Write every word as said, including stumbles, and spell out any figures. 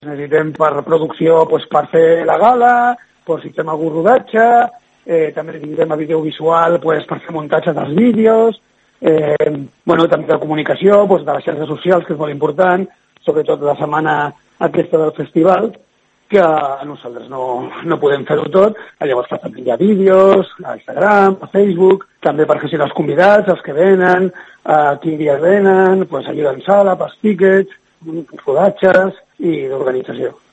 Necessitem per producció, doncs, per fer la gala, doncs, si fem algun rodatge, eh, també necessitem a videovisual doncs, per fer muntatge dels vídeos, eh, bueno, també de comunicació, doncs, de les xarxes socials, que és molt important, sobretot la setmana aquesta del festival, que nosaltres no, no podem fer-ho tot, llavors també hi ha vídeos, a Instagram, a Facebook, també per gestionar els convidats, els que venen, a quin dia venen, doncs, ajuda en sala, pels tíquets, rodatges i d'organització.